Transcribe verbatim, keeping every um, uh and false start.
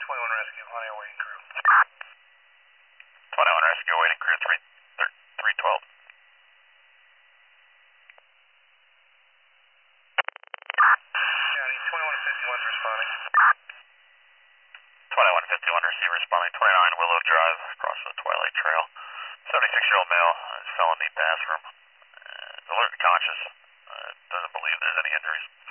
twenty-one Rescue, on our waiting crew. twenty-one Rescue, waiting crew, three twelve. County, twenty-one fifty-one is responding. twenty-one fifty-one, receive responding, twenty-nine Willow Drive, across the Twilight Trail. seventy-six-year-old male, uh, fell in the bathroom. Uh, alert and conscious. Uh, doesn't believe there's any injuries.